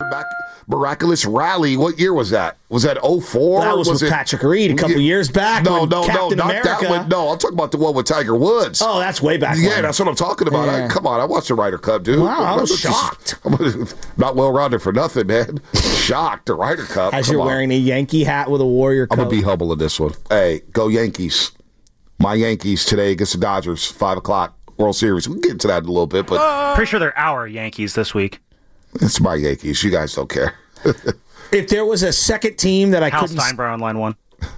miraculous rally. What year was that? Was that 04? That was with Patrick Reed a couple years back. No, Captain not America. that one. No, I'm talking about the one with Tiger Woods. Oh, that's way back. Yeah, that's what I'm talking about. Yeah. Come on, I watched the Ryder Cup, dude. Wow, I was shocked. I'm not well-rounded for nothing, man. Shocked, the Ryder Cup. As you're wearing a Yankee hat with a Warrior coat. I'm going to be humble in this one. Hey, go Yankees. My Yankees today against the Dodgers, 5 o'clock, World Series. We can get into that in a little bit, but... Pretty sure they're our Yankees this week. It's my Yankees. You guys don't care. If there was a second team that I Hal couldn't... Steinbrenner on line one.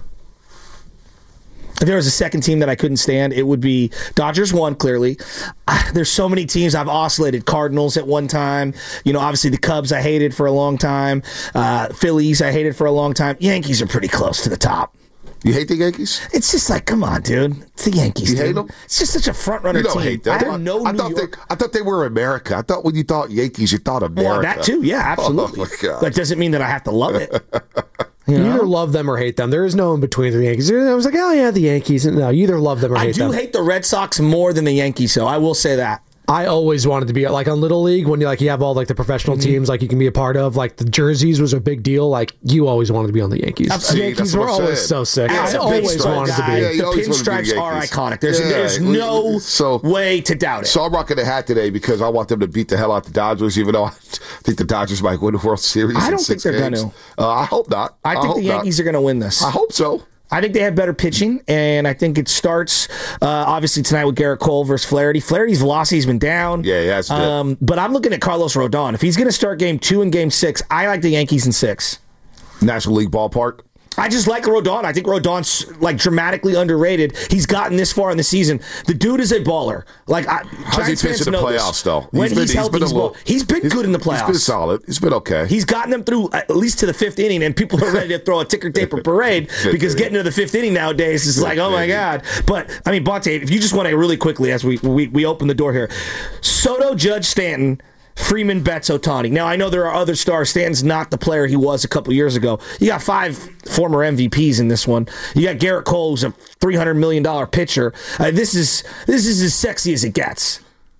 If there was a second team that I couldn't stand, it would be Dodgers won, clearly. There's so many teams I've oscillated. Cardinals at one time. Obviously the Cubs I hated for a long time. Phillies I hated for a long time. Yankees are pretty close to the top. You hate the Yankees? It's just like, come on, dude. It's the Yankees, You dude. hate them? It's just such a front-runner team. You don't hate them. I thought they were America. I thought when you thought Yankees, you thought America. Well, that too, yeah, absolutely. Oh, my God. That doesn't mean that I have to love it. You either love them or hate them. There is no in between the Yankees. I was like, oh, yeah, the Yankees. No, you either love them or hate them. I do hate the Red Sox more than the Yankees, though. I will say that. I always wanted to be like on Little League when you have all the professional teams you can be a part of. Like the jerseys was a big deal. You always wanted to be on the Yankees. See, the Yankees were always so sick. As I a always baseball wanted guy, to be. the pinstripes are iconic. There's no way to doubt it. So I'm rocking a hat today because I want them to beat the hell out the Dodgers, even though I think the Dodgers might win the World Series. I don't think they're going to. I hope not. I think the Yankees are going to win this. I hope so. I think they have better pitching, and I think it starts obviously tonight with Garrett Cole versus Flaherty. Flaherty's velocity has been down. Yeah, he has been. But I'm looking at Carlos Rodon. If he's going to start Game 2 and Game 6, I like the Yankees in 6. National League ballpark. I just like Rodon. I think Rodon's dramatically underrated. He's gotten this far in the season. The dude is a baller. How's he pitched in the playoffs, though? When he's healthy, he's been good in the playoffs. He's been solid. He's been okay. He's gotten them through at least to the 5th inning, and people are ready to throw a ticker-taper parade because getting to the 5th inning nowadays is like, oh my God. But, Bonte, if you just want to really quickly, as we open the door here, Soto, Judge, Stanton, Freeman, Betts, Ohtani. Now, I know there are other stars. Stanton's not the player he was a couple years ago. You got 5 former MVPs in this one. You got Garrett Cole, who's a $300 million pitcher. This is as sexy as it gets.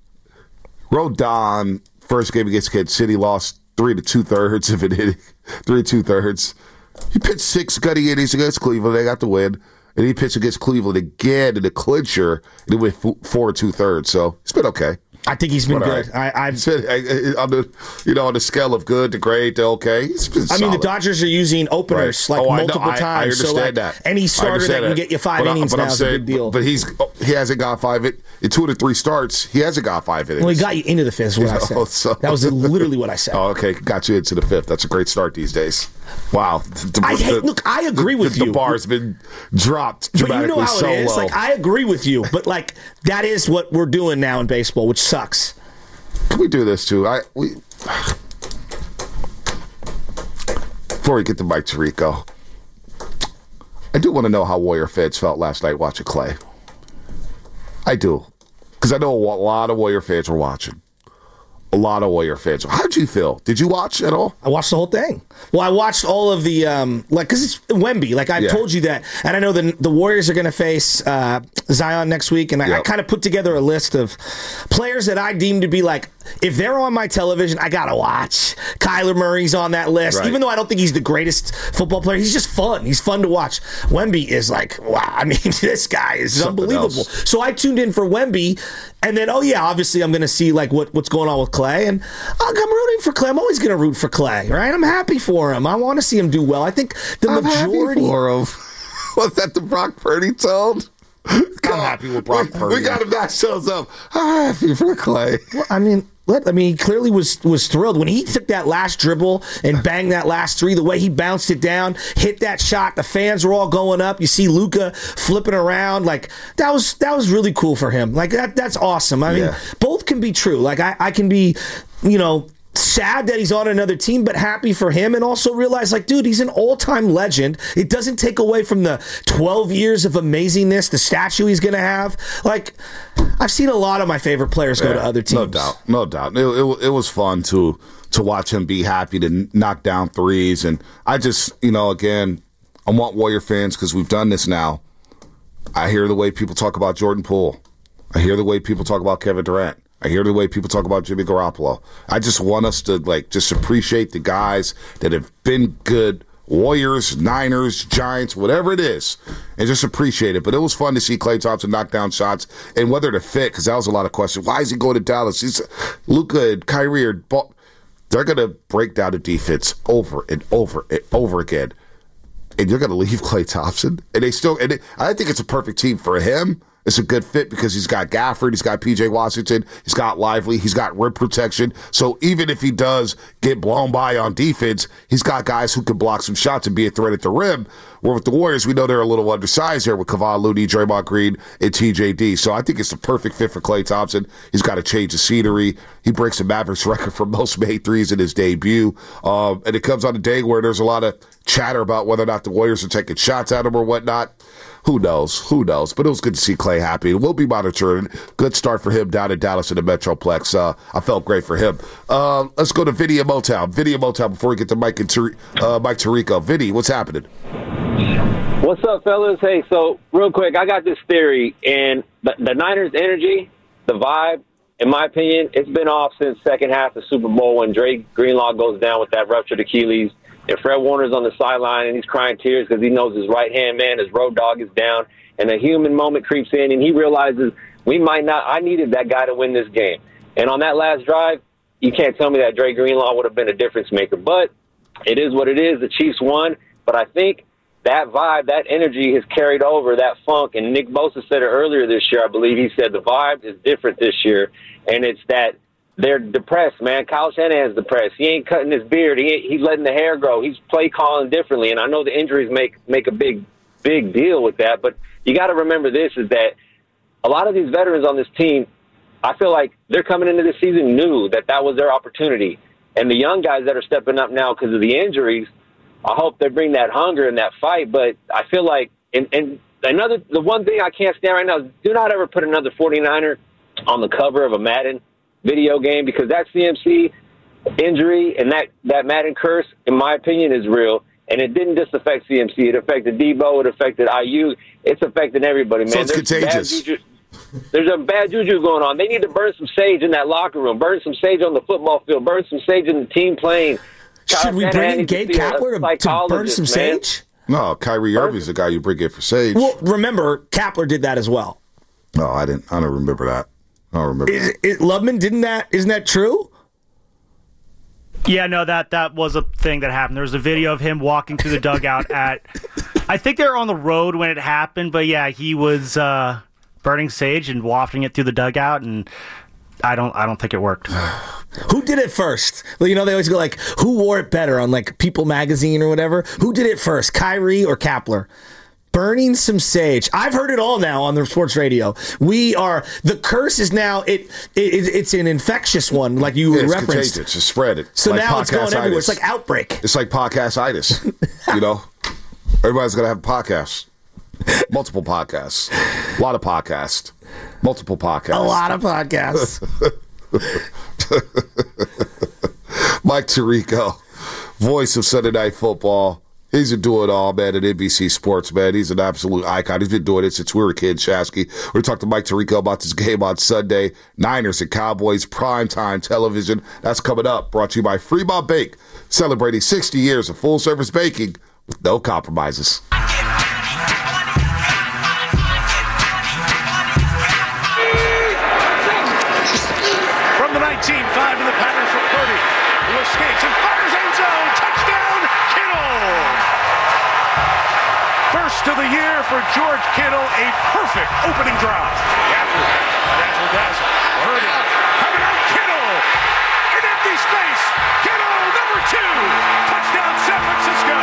Rodon, first game against Kansas City, lost 3 2/3 of an inning. 3 2/3. He pitched 6 gutty innings against Cleveland. They got the win. And he pitched against Cleveland again in the clincher, and he went 4 2/3. So it's been okay. I think he's been good. I've said on the scale of good to great to okay. He's been solid. The Dodgers are using openers multiple times. I understand that. Any starter that can get you 5 innings now is a big deal. But he hasn't got 5 in 2 to 3 starts. He hasn't got 5 innings. Well, he got you into the 5th. Is what I said. That was literally what I said. Oh, okay, got you into the 5th. That's a great start these days. Wow. I agree with you. The bar's been dropped dramatically. But you know how it is. Low. I agree with you. But that is what we're doing now in baseball, which sucks. Can we do this too? Before we get to Mike Tirico, I do want to know how Warrior fans felt last night watching Clay. I do. Because I know a lot of Warrior fans were watching. A lot of Warrior fans. How did you feel? Did you watch at all? I watched the whole thing. Well, I watched all of the, because it's Wemby. I've told you that. And I know the Warriors are going to face Zion next week. And I kind of put together a list of players that I deem to be if they're on my television, I got to watch. Kyler Murray's on that list. Right. Even though I don't think he's the greatest football player, he's just fun. He's fun to watch. Wemby is wow. This guy is something unbelievable. Else. So I tuned in for Wemby. And then, obviously I'm going to see what's going on with Clay. And I'm rooting for Clay. I'm always going to root for Clay, right? I'm happy for him. I want to see him do well. I think I'm majority. Happy for him. Was that the Brock Purdy tone? I'm happy with Brock Purdy. We got to match those up. I'm happy for Clay. Well, he clearly was thrilled when he took that last dribble and banged that last 3. The way he bounced it down, hit that shot. The fans were all going up. You see Luka flipping around. That was really cool for him. That's awesome. Both can be true. I can be, sad that he's on another team, but happy for him, and also realize, dude, he's an all-time legend. It doesn't take away from the 12 years of amazingness, the statue he's going to have. I've seen a lot of my favorite players go to other teams. No doubt. It was fun to watch him be happy to knock down threes, and I just, again, I want Warrior fans, because we've done this now. I hear the way people talk about Jordan Poole. I hear the way people talk about Kevin Durant. I hear the way people talk about Jimmy Garoppolo. I just want us to just appreciate the guys that have been good, Warriors, Niners, Giants, whatever it is, and just appreciate it. But it was fun to see Klay Thompson knock down shots and whether to fit, because that was a lot of questions. Why is he going to Dallas? Luka and Kyrie they're going to break down the defense over and over and over again. And you're going to leave Klay Thompson? And I think it's a perfect team for him. It's a good fit because he's got Gafford, he's got P.J. Washington, he's got Lively, he's got rim protection. So even if he does get blown by on defense, he's got guys who can block some shots and be a threat at the rim. Where with the Warriors, we know they're a little undersized here with Kevon Looney, Draymond Green, and TJD. So I think it's the perfect fit for Klay Thompson. He's got to change the scenery. He breaks the Mavericks record for most made threes in his debut. And it comes on a day where there's a lot of chatter about whether or not the Warriors are taking shots at him or whatnot. Who knows? But it was good to see Klay happy. We'll be monitoring. Good start for him down in Dallas in the Metroplex. I felt great for him. Let's go to Vinny in Motown. Before we get to Mike Tirico. Vinny, what's happening? What's up, fellas? Hey, so real quick, I got this theory, and the Niners' energy, the vibe, in my opinion, it's been off since second half of Super Bowl when Drake Greenlaw goes down with that ruptured Achilles. And Fred Warner's on the sideline, and he's crying tears because he knows his right-hand man, his road dog, is down. And a human moment creeps in, and he realizes I needed that guy to win this game. And on that last drive, you can't tell me that Drake Greenlaw would have been a difference maker. But it is what it is. The Chiefs won. But I think that vibe, that energy has carried over, that funk. And Nick Bosa said it earlier this year, I believe. He said the vibe is different this year, and it's that they're depressed, man. Kyle Shanahan's depressed. He ain't cutting his beard. He's letting the hair grow. He's play calling differently. And I know the injuries make a big deal with that. But you got to remember this, is that a lot of these veterans on this team, I feel like they're coming into this season knew that was their opportunity. And the young guys that are stepping up now because of the injuries, I hope they bring that hunger and that fight. But I feel like, and the one thing I can't stand right now is do not ever put another 49er on the cover of a Madden video game, because that CMC injury and that Madden curse, in my opinion, is real. And it didn't just affect CMC. It affected Debo. It affected IU. It's affecting everybody, man. So it's contagious. There's a bad juju going on. They need to burn some sage in that locker room. Burn some sage on the football field. Burn some sage in the team playing. Should we bring in Gabe Kapler to burn some sage? No, Kyrie Irving's the guy you bring in for sage. Well, remember, Kapler did that as well. No, I didn't. I don't remember that. I don't remember. Lubman, isn't that true? Yeah, no, that was a thing that happened. There was a video of him walking through the dugout I think they were on the road when it happened, but yeah, he was burning sage and wafting it through the dugout, and I don't think it worked. Who did it first? Well, they always go like, who wore it better on like People magazine or whatever? Who did it first, Kyrie or Kapler? Burning some sage. I've heard it all now on the sports radio. The curse is now, it's an infectious one, like you referenced. Contagious. It's spread it. So like now it's going everywhere. It's like outbreak. It's like podcast-itis. Everybody's going to have a podcast. Multiple podcasts. A lot of podcasts. Multiple podcasts. A lot of podcasts. Mike Tirico, voice of Sunday Night Football. He's a do-it-all, man, at NBC Sports, man. He's an absolute icon. He's been doing it since we were kids, Shasky. We're going to talk to Mike Tirico about this game on Sunday. Niners and Cowboys, primetime television. That's coming up. Brought to you by Fremont Bake, celebrating 60 years of full-service baking with no compromises. From the 19-5 in the pattern for Purdy, who escapes and fires end zone. Touchdown, Kittle! First of the year for George Kittle, a perfect opening drive. Gafford, dazzle, Purdy, coming out, Kittle, in empty space, Kittle, number 2, touchdown San Francisco.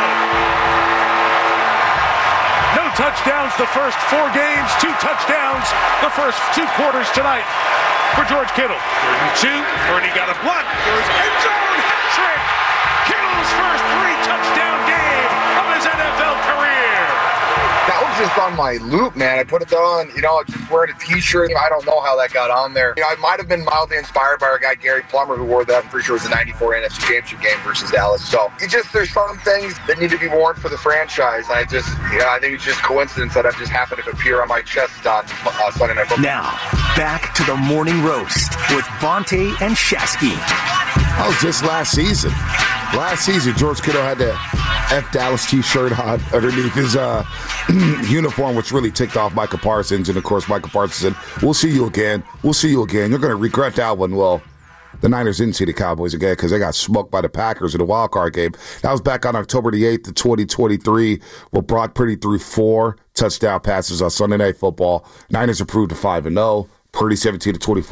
No touchdowns the first 4 games, 2 touchdowns the first 2 quarters tonight for George Kittle. 32, Purdy got a block, there's end zone, hat trick! Kittle's first 3-touchdown game of his NFL career. That was just on my loop, man. I put it on, just wearing a T-shirt. I don't know how that got on there. I might have been mildly inspired by our guy Gary Plummer, who wore that. I'm pretty sure it was the '94 NFC Championship game versus Dallas. So there's some things that need to be worn for the franchise. I think it's just coincidence that I just happened to appear on my chest on Sunday Night Football. Now, back to the morning roast with Vontae and Shasky. That was just last season. Last season, George Kittle had the F Dallas T-shirt on underneath his uniform, which really ticked off Micah Parsons. And, of course, Micah Parsons said, we'll see you again. We'll see you again. You're going to regret that one. Well, the Niners didn't see the Cowboys again because they got smoked by the Packers in the wild card game. That was back on October the 8th of 2023, where Brock Purdy threw 4 touchdown passes on Sunday Night Football. Niners improved to 5-0. Purdy 17-24,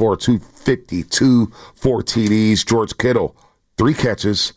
252, 4 TDs. George Kittle, 3 catches,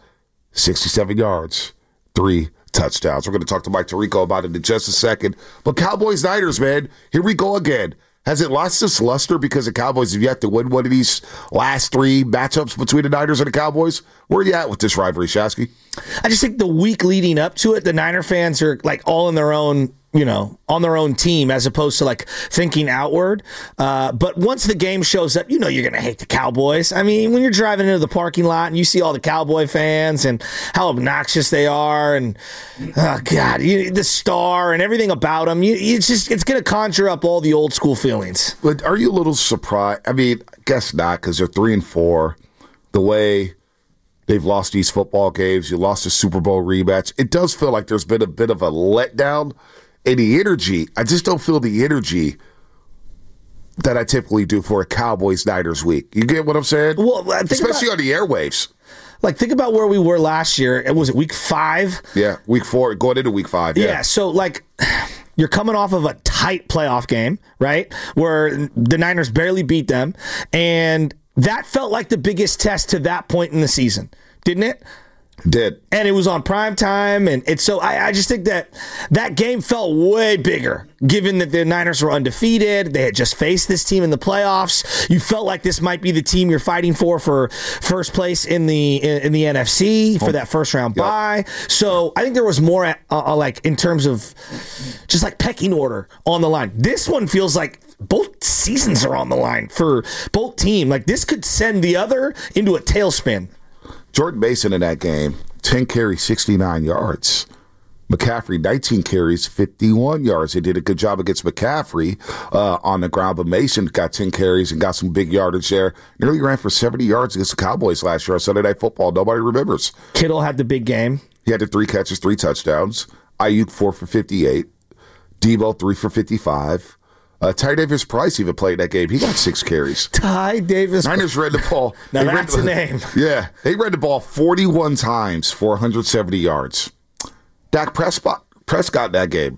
67 yards, 3 touchdowns. We're going to talk to Mike Tirico about it in just a second. But Cowboys-Niners, man, here we go again. Has it lost its luster because the Cowboys have yet to win one of these last 3 matchups between the Niners and the Cowboys? Where are you at with this rivalry, Shasky? I just think the week leading up to it, the Niner fans are like all in their own, on their own team as opposed to like thinking outward. But once the game shows up, you're going to hate the Cowboys. I mean, when you're driving into the parking lot and you see all the Cowboy fans and how obnoxious they are and, oh God, the star and everything about them, it's going to conjure up all the old school feelings. But are you a little surprised? I mean, I guess not, because they're 3-4. The way they've lost these football games, you lost the Super Bowl rematch. It does feel like there's been a bit of a letdown. And the energy, I just don't feel the energy that I typically do for a Cowboys-Niners week. You get what I'm saying? Well, especially on the airwaves. Like, think about where we were last year. Was it week 5? Yeah, week 4, going into week 5. Yeah, so, like, you're coming off of a tight playoff game, right, where the Niners barely beat them, and that felt like the biggest test to that point in the season, didn't it? Did. And it was on prime time, and so I just think that game felt way bigger, given that the Niners were undefeated. They had just faced this team in the playoffs. You felt like this might be the team you're fighting for first place in the NFC for that first round bye. So I think there was more like in terms of just like pecking order on the line. This one feels like both seasons are on the line for both teams. Like this could send the other into a tailspin. Jordan Mason in that game, 10 carries, 69 yards. McCaffrey, 19 carries, 51 yards. They did a good job against McCaffrey on the ground, but Mason got 10 carries and got some big yardage there. Nearly ran for 70 yards against the Cowboys last year on Sunday Night Football. Nobody remembers. Kittle had the big game. He had the 3 catches, 3 touchdowns. Ayuk, 4 for 58. Debo, 3 for 55. Ty Davis Price even played that game. He got 6 carries. Ty Davis. Niners ran the ball. Now that's a name. Yeah. They ran the ball 41 times for 170 yards. Dak Prescott in that game,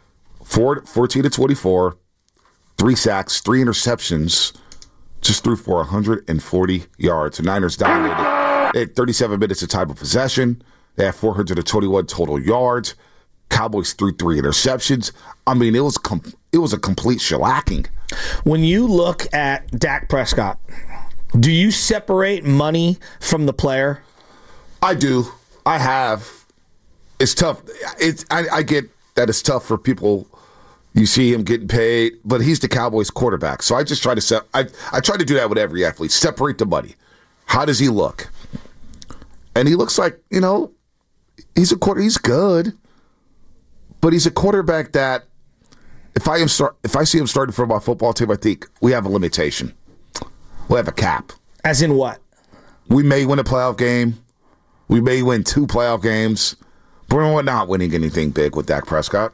14-24, 3 sacks, 3 interceptions, just threw for 140 yards. The Niners dominated. They had 37 minutes of time of possession. They had 421 total yards. Cowboys threw 3 interceptions. I mean, it was a complete shellacking. When you look at Dak Prescott, do you separate money from the player? I do. I have. It's tough. I get that it's tough for people. You see him getting paid, but he's the Cowboys quarterback. So I just try to I try to do that with every athlete. Separate the money. How does he look? And he looks like, he's good. But he's a quarterback that, if I see him starting for my football team, I think we have a limitation. We have a cap. As in what? We may win a playoff game. We may win 2 playoff games. But we're not winning anything big with Dak Prescott.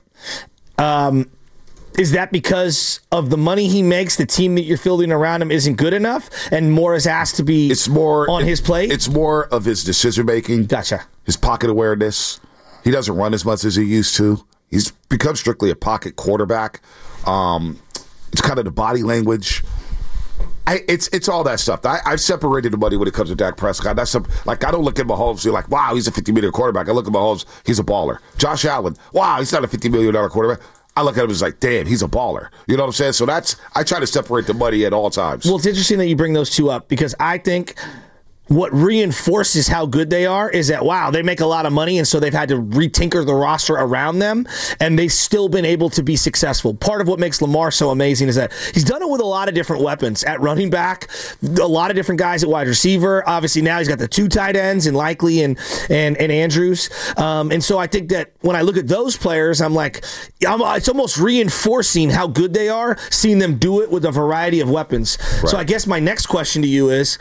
Is that because of the money he makes, the team that you're fielding around him isn't good enough, and more is asked to be on his plate? It's more of his decision-making. Gotcha. His pocket awareness. He doesn't run as much as he used to. He's become strictly a pocket quarterback. It's kind of the body language. It's all that stuff. I've separated the money when it comes to Dak Prescott. I don't look at Mahomes and be like, wow, he's a $50 million quarterback. I look at Mahomes, he's a baller. Josh Allen, wow, he's not a $50 million quarterback. I look at him as like, damn, he's a baller. You know what I'm saying? So I try to separate the money at all times. Well, it's interesting that you bring those two up because I think what reinforces how good they are is that, wow, they make a lot of money, and so they've had to retinker the roster around them, and they've still been able to be successful. Part of what makes Lamar so amazing is that he's done it with a lot of different weapons. At running back, a lot of different guys at wide receiver. Obviously, now he's got the 2 tight ends in Likely and Andrews. And so I think that when I look at those players, I'm like, it's almost reinforcing how good they are, seeing them do it with a variety of weapons. Right. So I guess my next question to you is,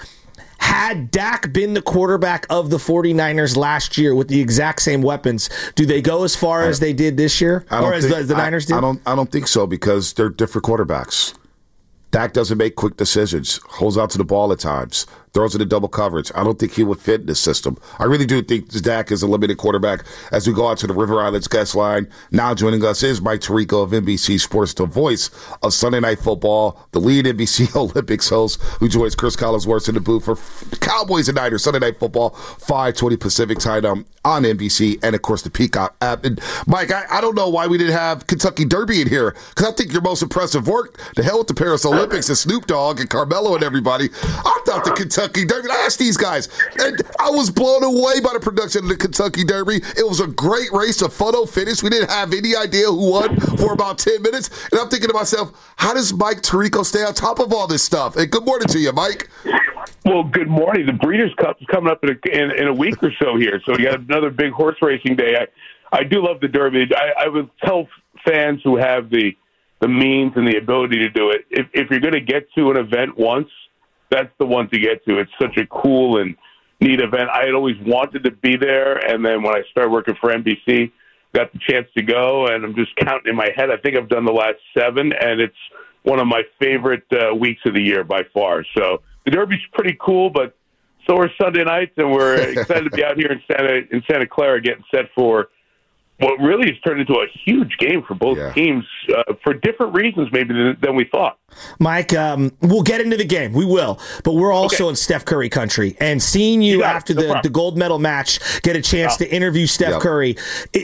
had Dak been the quarterback of the 49ers last year with the exact same weapons, do they go as far as they did this year? Or as the Niners did? I don't think so, because they're different quarterbacks. Dak doesn't make quick decisions, holds out to the ball at times, throws into double coverage. I don't think he would fit in this system. I really do think Dak is a limited quarterback. As we go out to the River Islands guest line, now joining us is Mike Tirico of NBC Sports, the voice of Sunday Night Football, the lead NBC Olympics host, who joins Chris Collinsworth in the booth for Cowboys and Niners Sunday Night Football, 5:20 Pacific time on NBC, and of course the Peacock app. And Mike, I don't know why we didn't have Kentucky Derby in here, because I think your most impressive work, the hell with the Paris Olympics and Snoop Dogg and Carmelo and everybody. I thought the Kentucky Derby, I asked these guys, and I was blown away by the production of the Kentucky Derby. It was a great race, a photo finish. We didn't have any idea who won for about 10 minutes. And I'm thinking to myself, how does Mike Tirico stay on top of all this stuff? And good morning to you, Mike. Well, good morning. The Breeders' Cup is coming up in a week or so here, so we got another big horse racing day. I do love the Derby. I would tell fans who have the means and the ability to do it, if you're going to get to an event once, that's the one to get to. It's such a cool and neat event. I had always wanted to be there, and then when I started working for NBC, got the chance to go, and I'm just counting in my head. I think I've done the last 7, and it's one of my favorite weeks of the year by far. So the Derby's pretty cool, but so are Sunday nights, and we're excited to be out here in Santa Clara getting set for what really has turned into a huge game for both teams for different reasons maybe than we thought. Mike, we'll get into the game. We will. But we're also in Steph Curry country. And seeing you after the gold medal match get a chance to interview Steph Curry,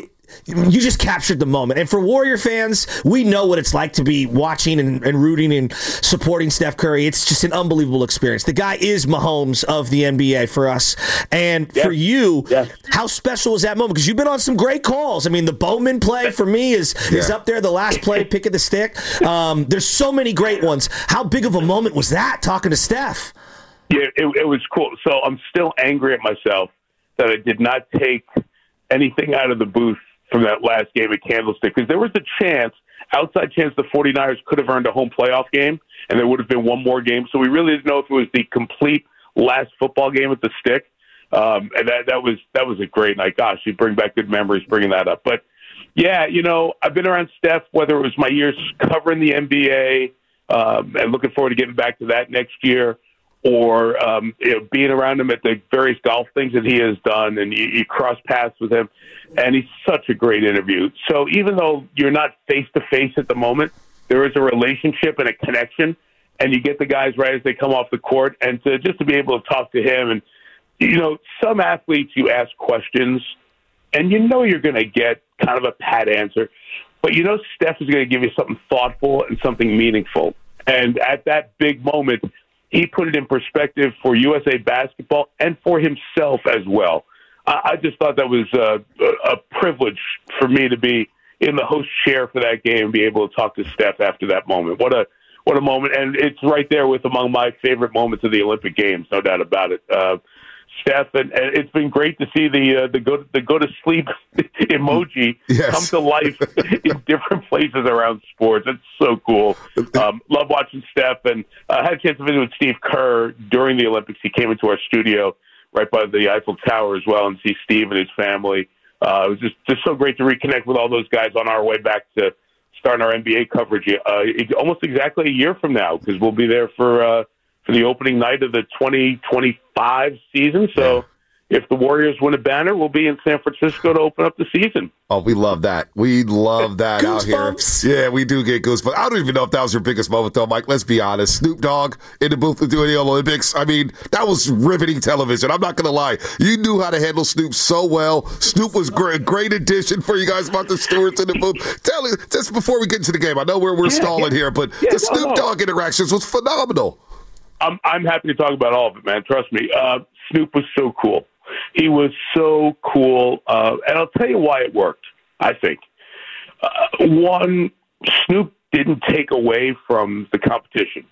you just captured the moment. And for Warrior fans, we know what it's like to be watching and rooting and supporting Steph Curry. It's just an unbelievable experience. The guy is Mahomes of the NBA for us. And for you, how special is that moment? Because you've been on some great calls. I mean, the Bowman play for me is up there, the last play, pick of the stick. There's so many great ones. How big of a moment was that, talking to Steph? Yeah, it was cool. So I'm still angry at myself that I did not take anything out of the booth from that last game at Candlestick, because there was a chance, outside chance, the 49ers could have earned a home playoff game, and there would have been one more game. So we really didn't know if it was the complete last football game at the Stick. And that was a great night. Gosh, you bring back good memories bringing that up. But yeah, I've been around Steph, whether it was my years covering the NBA, and looking forward to getting back to that next year, or being around him at the various golf things that he has done, and you cross paths with him, and he's such a great interview. So even though you're not face-to-face at the moment, there is a relationship and a connection, and you get the guys right as they come off the court, and just to be able to talk to him. And, some athletes, you ask questions, and you're going to get kind of a pat answer, but Steph is going to give you something thoughtful and something meaningful. And at that big moment, he put it in perspective for USA Basketball and for himself as well. I just thought that was a privilege for me to be in the host chair for that game and be able to talk to Steph after that moment. What a moment. And it's right there with among my favorite moments of the Olympic Games, no doubt about it. Steph, and it's been great to see the go to sleep emoji come to life in different places around sports. It's so cool. Love watching Steph, and I had a chance to visit with Steve Kerr during the Olympics. He came into our studio right by the Eiffel Tower as well, and see Steve and his family. It was just so great to reconnect with all those guys on our way back to starting our NBA coverage almost exactly a year from now, because we'll be there for the opening night of the 2025 season. So if the Warriors win a banner, we'll be in San Francisco to open up the season. Oh, we love that. We love that out here. Yeah, we do get goosebumps. I don't even know if that was your biggest moment, though, Mike. Let's be honest. Snoop Dogg in the booth doing the Olympics. I mean, that was riveting television. I'm not going to lie. You knew how to handle Snoop so well. Snoop was a great addition for you guys about the Stewarts in the booth. Tell me, just before we get into the game, I know we're stalling here, but the Snoop Dogg interactions was phenomenal. I'm happy to talk about all of it, man. Trust me. Snoop was so cool. He was so cool. And I'll tell you why it worked, I think. One, Snoop didn't take away from the competition.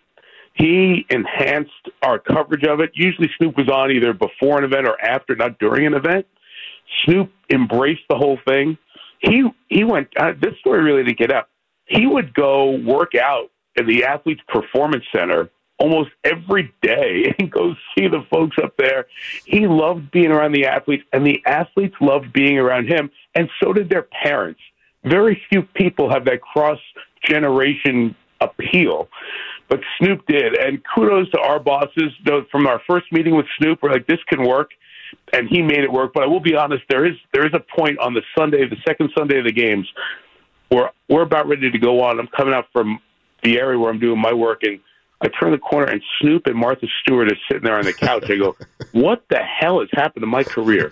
He enhanced our coverage of it. Usually Snoop was on either before an event or after, not during an event. Snoop embraced the whole thing. He went, this story really didn't get out. He would go work out at the Athletes Performance Center almost every day and go see the folks up there. He loved being around the athletes, and the athletes loved being around him, and so did their parents. Very few people have that cross-generation appeal, but Snoop did. And kudos to our bosses. From our first meeting with Snoop, we're like, this can work, and he made it work. But I will be honest, there is a point on the Sunday, the second Sunday of the games, where we're about ready to go on. I'm coming out from the area where I'm doing my work, and I turn the corner, and Snoop and Martha Stewart are sitting there on the couch. I go, what the hell has happened to my career?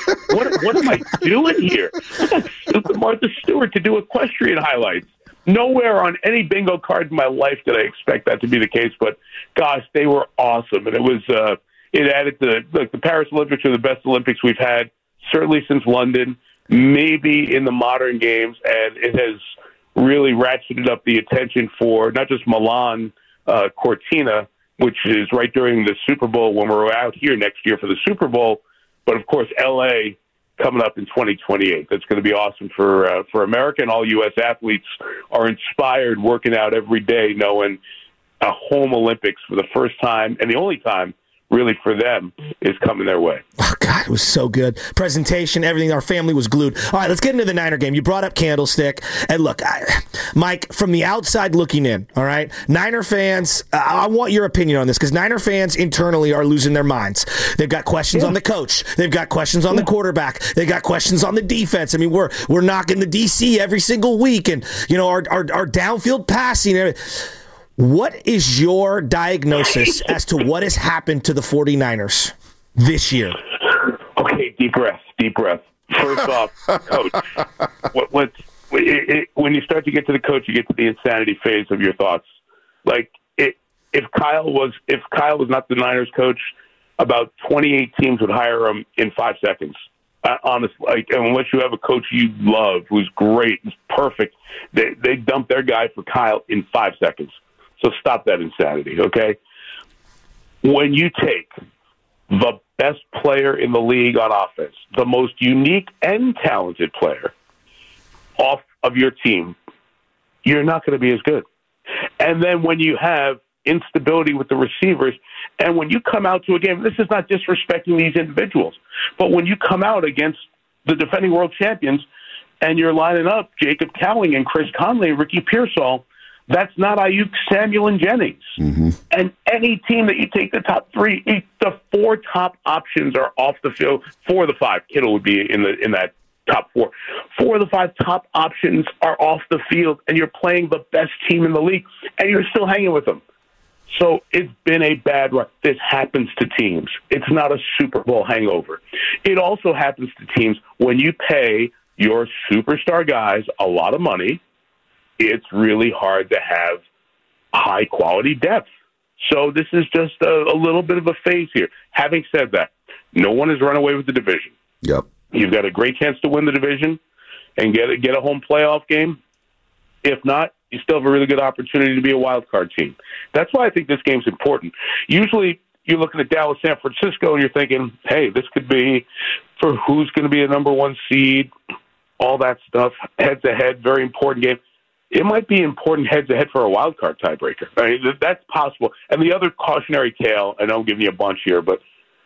What am I doing here? I got Snoop and Martha Stewart to do equestrian highlights. Nowhere on any bingo card in my life did I expect that to be the case, but gosh, they were awesome. And it was it added to the Paris Olympics are the best Olympics we've had, certainly since London, maybe in the modern games, and it has really ratcheted up the attention for not just Milan, Cortina, which is right during the Super Bowl when we're out here next year for the Super Bowl, but of course LA coming up in 2028. That's going to be awesome for America, and all U.S. athletes are inspired working out every day knowing a home Olympics for the first time and the only time really for them is coming their way. Oh, God, it was so good. Presentation, everything. Our family was glued. All right, let's get into the Niner game. You brought up Candlestick. And look, Mike, from the outside looking in, all right, Niner fans, I want your opinion on this because Niner fans internally are losing their minds. They've got questions on the coach. They've got questions on the quarterback. They've got questions on the defense. I mean, we're knocking the DC every single week. And, you know, our downfield passing. What is your diagnosis as to what has happened to the 49ers this year? Okay, deep breath. First off, coach, when you start to get to the coach, you get to the insanity phase of your thoughts. Like, if Kyle was not the Niners coach, about 28 teams would hire him in 5 seconds. Honestly, like, unless you have a coach you love, who's great, who's perfect, they dump their guy for Kyle in 5 seconds. So stop that insanity, okay? When you take the best player in the league on offense, the most unique and talented player off of your team, you're not going to be as good. And then when you have instability with the receivers, and when you come out to a game, this is not disrespecting these individuals, but when you come out against the defending world champions and you're lining up Jacob Cowling and Chris Conley and Ricky Pearsall, that's not Ayuk, Samuel, and Jennings. Mm-hmm. And any team that you take the top three, the 4 top options are off the field. 4 of the 5. Kittle would be in that top 4. 4 of the 5 top options are off the field, and you're playing the best team in the league, and you're still hanging with them. So it's been a bad run. This happens to teams. It's not a Super Bowl hangover. It also happens to teams when you pay your superstar guys a lot of money. It's really hard to have high-quality depth. So this is just a little bit of a phase here. Having said that, no one has run away with the division. Yep. You've got a great chance to win the division and get a home playoff game. If not, you still have a really good opportunity to be a wild card team. That's why I think this game's important. Usually you're looking at Dallas, San Francisco, and you're thinking, hey, this could be for who's going to be a number 1 seed, all that stuff, head-to-head, very important game. It might be important head-to-head for a wild card tiebreaker. I mean, that's possible. And the other cautionary tale, I know I'm giving you a bunch here, but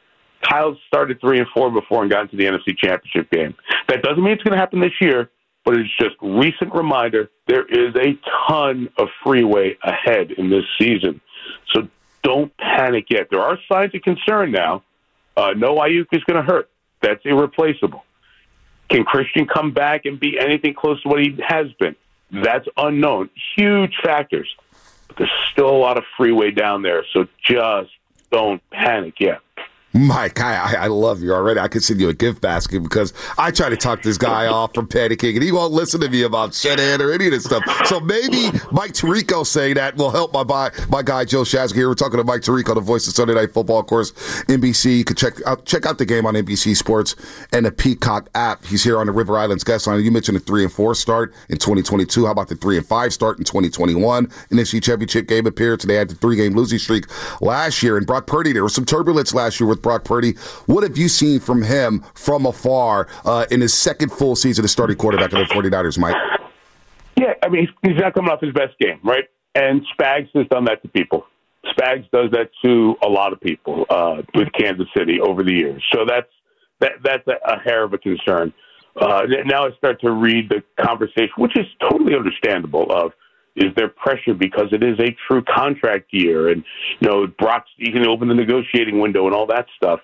Kyle started 3-4 before and got into the NFC Championship game. That doesn't mean it's going to happen this year, but it's just recent reminder there is a ton of freeway ahead in this season. So don't panic yet. There are signs of concern now. No Ayuk is going to hurt. That's irreplaceable. Can Christian come back and be anything close to what he has been? That's unknown. Huge factors. But there's still a lot of freeway down there, so just don't panic yet. Mike, I love you already. I could send you a gift basket because I try to talk this guy off from panicking, and he won't listen to me about Shanahan or any of this stuff. So maybe Mike Tirico saying that will help my guy Joe Shasky here. We're talking to Mike Tirico, the voice of Sunday Night Football, of course, NBC. You can check out the game on NBC Sports and the Peacock app. He's here on the River Islands guest line. You mentioned the 3-4 start in 2022. How about the 3-5 start in 2021? NFC Championship game appearance. They had the 3-game losing streak last year. And Brock Purdy, there was some turbulence last year with Brock Purdy. What have you seen from him from afar in his second full season as starting quarterback of the 49ers, Mike? Yeah, I mean, he's not coming off his best game, right? And Spags has done that to people. Spags does that to a lot of people with Kansas City over the years. So that's a hair of a concern. Now I start to read the conversation, which is totally understandable, of is there pressure because it is a true contract year, and Brock's, you can open the negotiating window and all that stuff.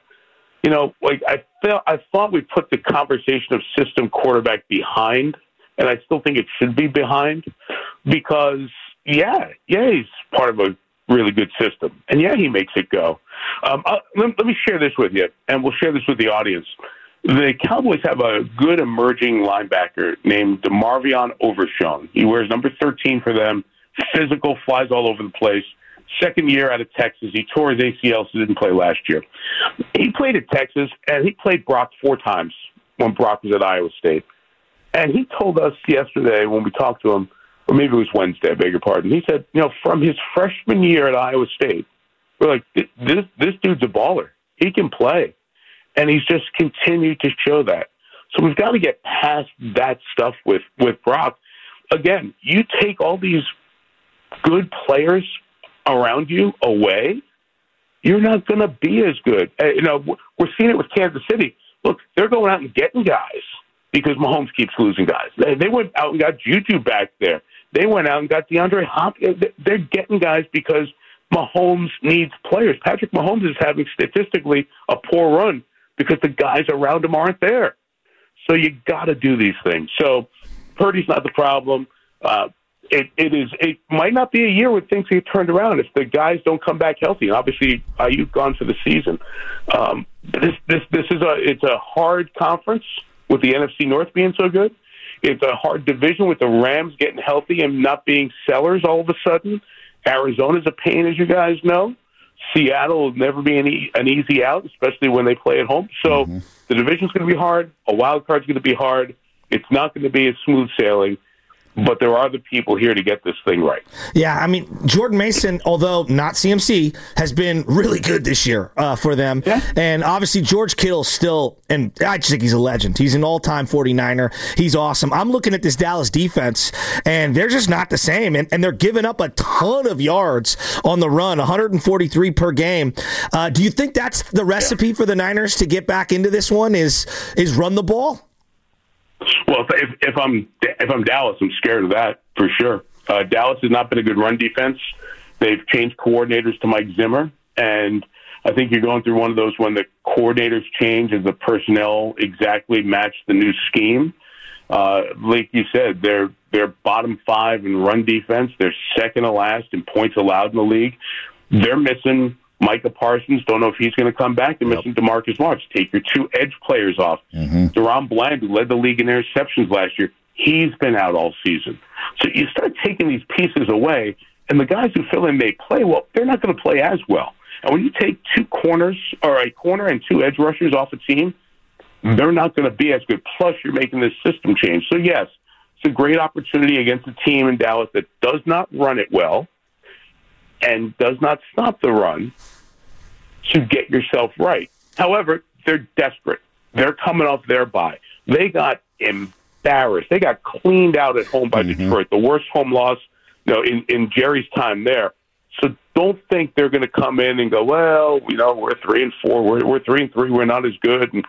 I thought we put the conversation of system quarterback behind, and I still think it should be behind because he's part of a really good system, and he makes it go. Let me share this with you, and we'll share this with the audience. The Cowboys have a good emerging linebacker named DeMarvion Overshown. He wears number 13 for them, physical, flies all over the place. Second year out of Texas. He tore his ACL, so didn't play last year. He played at Texas, and he played Brock 4 times when Brock was at Iowa State. And he told us yesterday when we talked to him, or maybe it was Wednesday, I beg your pardon, he said, from his freshman year at Iowa State, we're like, this dude's a baller. He can play. And he's just continued to show that. So we've got to get past that stuff with Brock. Again, you take all these good players around you away, you're not going to be as good. We're seeing it with Kansas City. Look, they're going out and getting guys because Mahomes keeps losing guys. They went out and got Juju back there. They went out and got DeAndre Hopkins. They're getting guys because Mahomes needs players. Patrick Mahomes is having statistically a poor run because the guys around him aren't there. So you got to do these things. So Purdy's not the problem. It might not be a year where things get turned around if the guys don't come back healthy. And obviously, Ayuk gone for the season. It's a hard conference with the NFC North being so good. It's a hard division with the Rams getting healthy and not being sellers all of a sudden. Arizona's a pain, as you guys know. Seattle will never be an easy out, especially when they play at home. So the division's going to be hard. A wild card's going to be hard. It's not going to be a smooth sailing. But there are the people here to get this thing right. Yeah, I mean, Jordan Mason, although not CMC, has been really good this year for them. Yeah. And obviously, George Kittle still, and I just think he's a legend. He's an all-time 49er. He's awesome. I'm looking at this Dallas defense, and they're just not the same. And they're giving up a ton of yards on the run, 143 per game. Do you think that's the recipe for the Niners to get back into this one, is run the ball? Well, if I'm Dallas, I'm scared of that for sure. Dallas has not been a good run defense. They've changed coordinators to Mike Zimmer, and I think you're going through one of those when the coordinators change and the personnel exactly match the new scheme. Like you said, they're bottom 5 in run defense. They're second to last in points allowed in the league. They're missing Micah Parsons, don't know if he's going to come back. They're missing DeMarcus Lawrence. Take your 2 edge players off. Deron Bland, who led the league in interceptions last year, he's been out all season. So you start taking these pieces away, and the guys who fill in may play well. They're not going to play as well. And when you take 2 corners, or a corner and 2 edge rushers off a team, they're not going to be as good. Plus, you're making this system change. So, yes, it's a great opportunity against a team in Dallas that does not run it well and does not stop the run to get yourself right. However, they're desperate. They're coming off their bye. They got embarrassed. They got cleaned out at home by Detroit, the worst home loss in Jerry's time there. So don't think they're going to come in and go, well, we're 3-4, we're 3-3, we're not as good. And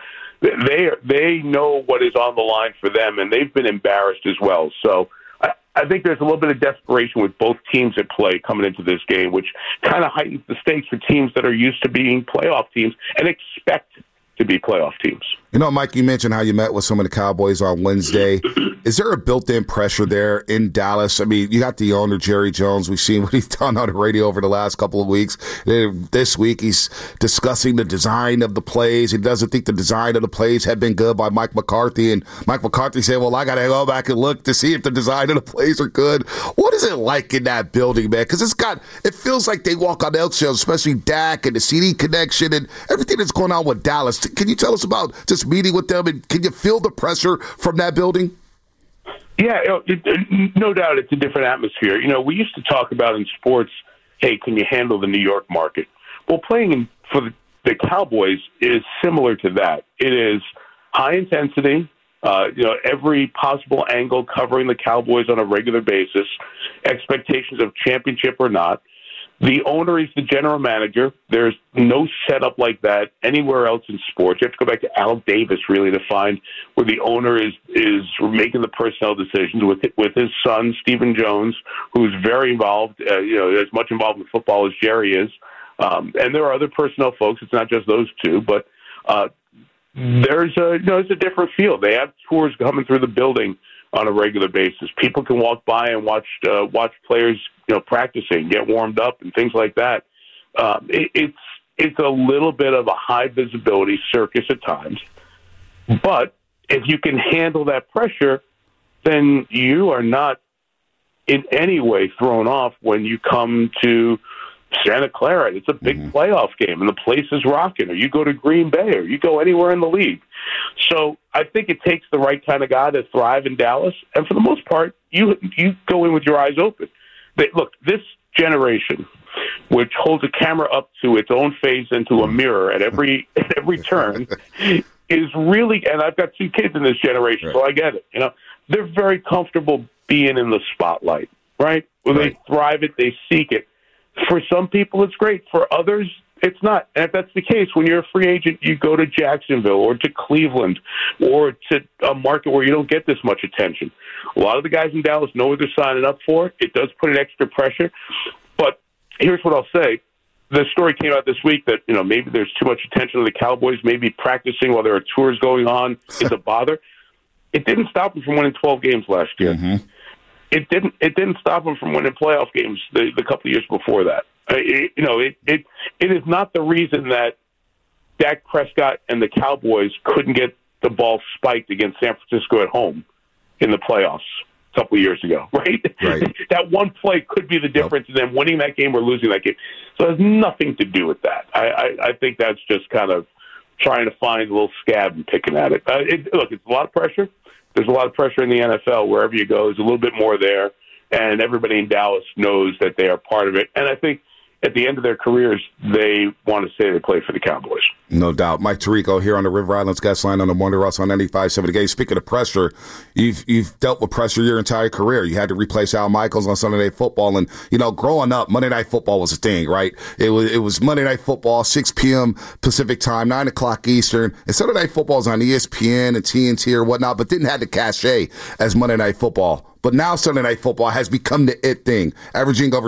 they know what is on the line for them, and they've been embarrassed as well. So I think there's a little bit of desperation with both teams at play coming into this game, which kind of heightens the stakes for teams that are used to being playoff teams and expect to be playoff teams. Mike, you mentioned how you met with some of the Cowboys on Wednesday. Is there a built-in pressure there in Dallas? I mean, you got the owner, Jerry Jones. We've seen what he's done on the radio over the last couple of weeks. This week, he's discussing the design of the plays. He doesn't think the design of the plays had been good by Mike McCarthy. And Mike McCarthy said, well, I got to go back and look to see if the design of the plays are good. What is it like in that building, man? Because it feels like they walk on eggshells, especially Dak and the CD connection and everything that's going on with Dallas. Can you tell us about just meeting with them, and can you feel the pressure from that building? Yeah, no doubt it's a different atmosphere. You know, we used to talk about in sports, hey, can you handle the New York market? Well, playing for the Cowboys is similar to that. It is high intensity, every possible angle covering the Cowboys on a regular basis, expectations of championship or not. The owner is the general manager. There's no setup like that anywhere else in sports. You have to go back to Al Davis, really, to find where the owner is making the personnel decisions with his son, Stephen Jones, who's very involved, as much involved in football as Jerry is. And there are other personnel folks. It's not just those two, but it's a different feel. They have tours coming through the building on a regular basis. People can walk by and watch players, practicing, get warmed up, and things like that. It's a little bit of a high visibility circus at times, but if you can handle that pressure, then you are not in any way thrown off when you come to Santa Clara. It's a big playoff game, and the place is rocking. Or you go to Green Bay, or you go anywhere in the league. So I think it takes the right kind of guy to thrive in Dallas. And for the most part, you go in with your eyes open. Look, this generation, which holds a camera up to its own face and to a mirror at every turn, is really. And I've got two kids in this generation, so I get it. They're very comfortable being in the spotlight, right? When they thrive it, they seek it. For some people, it's great. For others, it's not. And if that's the case, when you're a free agent, you go to Jacksonville or to Cleveland or to a market where you don't get this much attention. A lot of the guys in Dallas know what they're signing up for. It does put an extra pressure. But here's what I'll say. The story came out this week that, maybe there's too much attention to the Cowboys, maybe practicing while there are tours going on is a bother. It didn't stop them from winning 12 games last year. Mm-hmm. It didn't stop them from winning playoff games the couple of years before that. It is not the reason that Dak Prescott and the Cowboys couldn't get the ball spiked against San Francisco at home in the playoffs a couple of years ago, right? That one play could be the difference in them winning that game or losing that game. So it has nothing to do with that. I think that's just kind of trying to find a little scab and picking at it. Look, it's a lot of pressure. There's a lot of pressure in the NFL. Wherever you go, there's a little bit more there. And everybody in Dallas knows that they are part of it. And I think at the end of their careers, they want to say they play for the Cowboys. No doubt. Mike Tirico here on the River Islands Guest Line on the Morning Rush on 95.7 The Game. Speaking of pressure, you've dealt with pressure your entire career. You had to replace Al Michaels on Sunday Night Football. And, growing up, Monday Night Football was a thing, right? It was Monday Night Football, 6 p.m. Pacific time, 9 o'clock Eastern. And Sunday Night Football was on ESPN and TNT or whatnot, but didn't have the cachet as Monday Night Football. But now Sunday Night Football has become the it thing, averaging over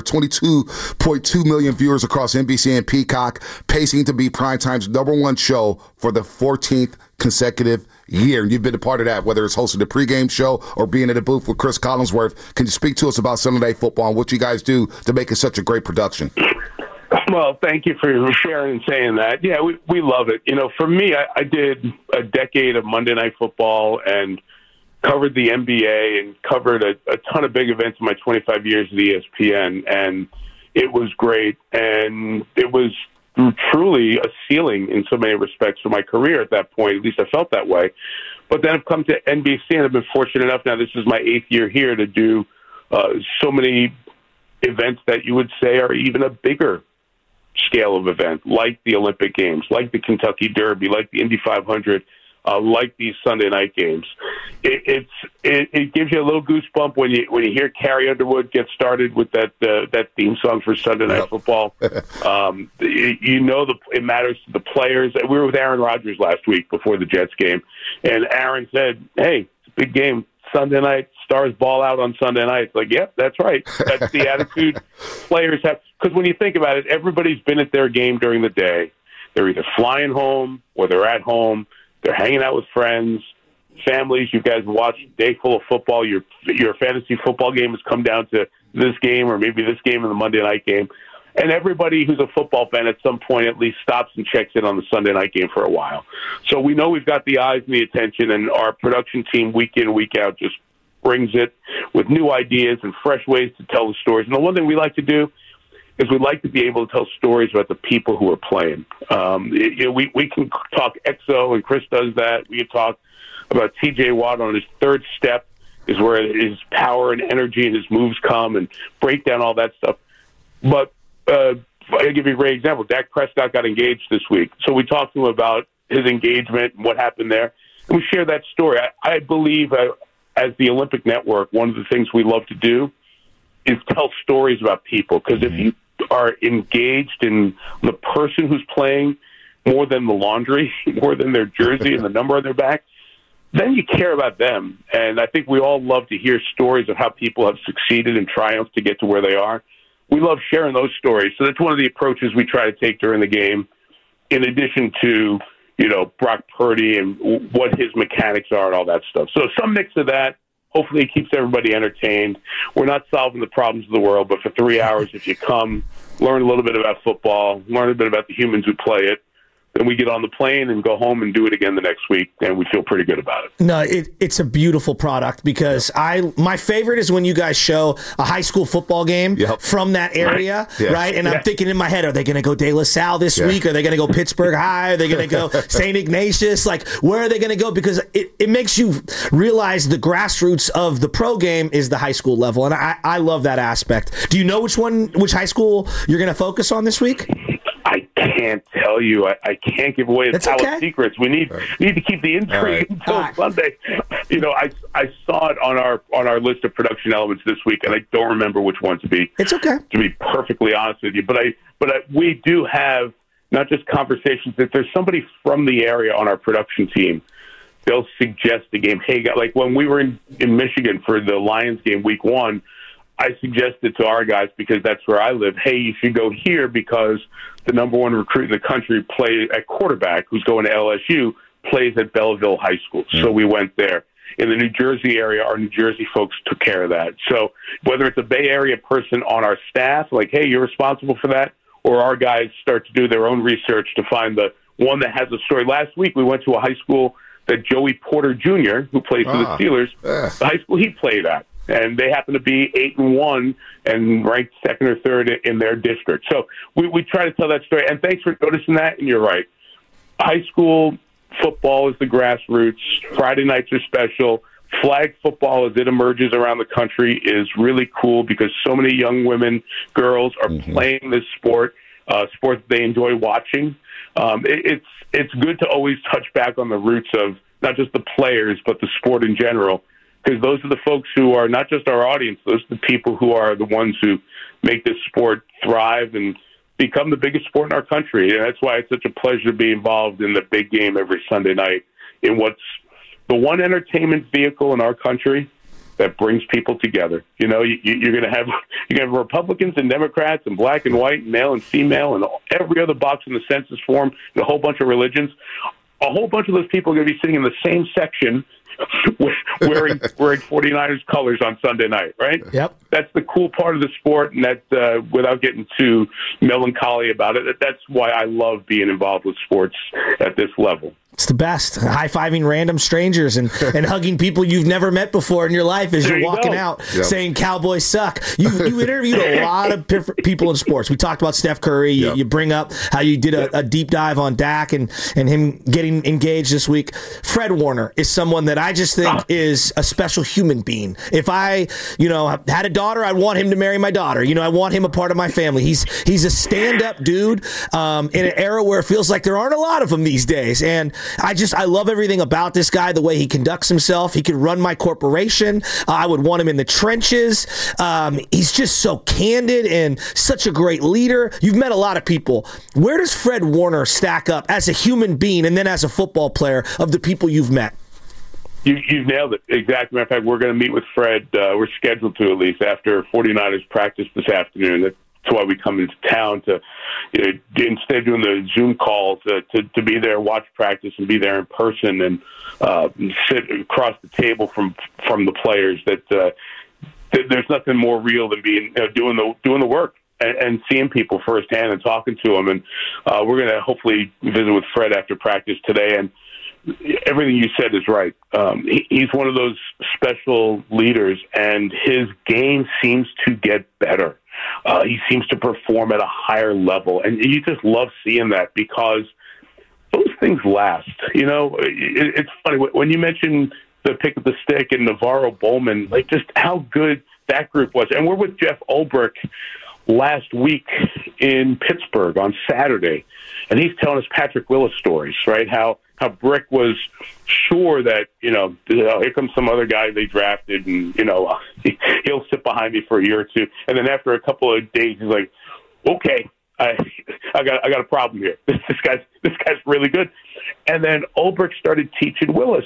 22.2 million viewers across NBC and Peacock, pacing to be Primetime's #1 show for the 14th consecutive year. And you've been a part of that, whether it's hosting the pregame show or being in the booth with Chris Collinsworth. Can you speak to us about Sunday Night Football and what you guys do to make it such a great production? Well, thank you for sharing and saying that. Yeah, we love it. For me, I did a decade of Monday Night Football and covered the NBA and covered a ton of big events in my 25 years at ESPN, and it was great. And it was truly a ceiling in so many respects for my career at that point. At least I felt that way. But then I've come to NBC, and I've been fortunate enough now, this is my 8th year here, to do so many events that you would say are even a bigger scale of event, like the Olympic Games, like the Kentucky Derby, like the Indy 500, like these Sunday night games. It gives you a little goosebump when you hear Carrie Underwood get started with that theme song for Sunday Night Football. It matters to the players. We were with Aaron Rodgers last week before the Jets game, and Aaron said, "Hey, it's a big game Sunday night. Stars ball out on Sunday night." It's like, yep, that's right. That's the attitude players have. Because when you think about it, everybody's been at their game during the day. They're either flying home or they're at home. They're hanging out with friends. families. You guys watch a day full of football. Your fantasy football game has come down to this game or maybe this game and the Monday night game. And everybody who's a football fan at some point at least stops and checks in on the Sunday night game for a while. So we know we've got the eyes and the attention, and our production team week in, week out just brings it with new ideas and fresh ways to tell the stories. And the one thing we like to do is we like to be able to tell stories about the people who are playing. We can talk EXO, and Chris does that. We can talk about T.J. Watt on his third step is where his power and energy and his moves come, and break down all that stuff. But I'll give you a great example. Dak Prescott got engaged this week. So we talked to him about his engagement and what happened there. And we share that story. I believe as the Olympic Network, one of the things we love to do is tell stories about people. Because if you are engaged in the person who's playing more than the laundry, more than their jersey and the number on their back, then you care about them. And I think we all love to hear stories of how people have succeeded and triumphed to get to where they are. We love sharing those stories. So that's one of the approaches we try to take during the game, in addition to, Brock Purdy and what his mechanics are and all that stuff. So some mix of that. Hopefully it keeps everybody entertained. We're not solving the problems of the world, but for 3 hours, if you come, learn a little bit about football, learn a bit about the humans who play it, then we get on the plane and go home and do it again the next week, and we feel pretty good about it. No, it's a beautiful product because my favorite is when you guys show a high school football game from that area, right? And I'm thinking in my head, are they going to go De La Salle this week? Are they going to go Pittsburgh High? Are they going to go St. Ignatius? Like, where are they going to go? Because it makes you realize the grassroots of the pro game is the high school level, and I love that aspect. Do you know which high school you're going to focus on this week? I can't tell you. I can't give away the palace secrets. We need to keep the intrigue until Sunday. I saw it on our list of production elements this week, and I don't remember which one to be. It's okay. To be perfectly honest with you, but we do have not just conversations. If there's somebody from the area on our production team, they'll suggest the game. Hey, like when we were in Michigan for the Lions game week 1. I suggested to our guys, because that's where I live, hey, you should go here because the number one recruit in the country plays at quarterback, who's going to LSU, plays at Belleville High School. So we went there. In the New Jersey area, our New Jersey folks took care of that. So whether it's a Bay Area person on our staff, like, hey, you're responsible for that, or our guys start to do their own research to find the one that has a story. Last week we went to a high school that Joey Porter Jr., who plays for the Steelers, the high school he played at. And they happen to be 8-1 and ranked second or third in their district. So we try to tell that story. And thanks for noticing that. And you're right. High school football is the grassroots. Friday nights are special. Flag football, as it emerges around the country, is really cool because so many young women, girls are playing this sport that they enjoy watching. It's good to always touch back on the roots of not just the players, but the sport in general. Because those are the folks who are not just our audience, those are the people who are the ones who make this sport thrive and become the biggest sport in our country. And that's why it's such a pleasure to be involved in the big game every Sunday night in what's the one entertainment vehicle in our country that brings people together. You're going to have Republicans and Democrats and black and white, and male and female, and every other box in the census form, and a whole bunch of religions. A whole bunch of those people are going to be sitting in the same section wearing 49ers colors on Sunday night, right? Yep. That's the cool part of the sport, and that without getting too melancholy about it, that's why I love being involved with sports at this level. It's the best. High-fiving random strangers and hugging people you've never met before in your life as you're walking out saying Cowboys suck. You interviewed a lot of people in sports. We talked about Steph Curry. You bring up how you did a deep dive on Dak and him getting engaged this week. Fred Warner is someone that I just think is a special human being. If I, had a daughter, I'd want him to marry my daughter. I want him a part of my family. He's a stand-up dude in an era where it feels like there aren't a lot of them these days. And I love everything about this guy, the way he conducts himself. He could run my corporation. I would want him in the trenches. He's just so candid and such a great leader. You've met a lot of people. Where does Fred Warner stack up as a human being and then as a football player of the people you've met? You've nailed it. Exactly. Matter of fact, we're going to meet with Fred. We're scheduled to, at least, after 49ers practice this afternoon. That's why we come into town to, instead of doing the Zoom calls, to be there, watch practice, and be there in person, and sit across the table from the players. That there's nothing more real than being doing the work and seeing people firsthand and talking to them. And we're going to hopefully visit with Fred after practice today. And everything you said is right. He's one of those special leaders, and his game seems to get better. He seems to perform at a higher level, and you just love seeing that because those things last. It's funny when you mention the pick of the stick and Navarro Bowman, like just how good that group was. And we're with Jeff Ulbrich last week in Pittsburgh on Saturday, and he's telling us Patrick Willis stories, right? How Brick was sure that, here comes some other guy they drafted, and, he'll sit behind me for a year or two. And then after a couple of days, he's like, okay, I got a problem here. This guy's really good. And then Ulbrich started teaching Willis,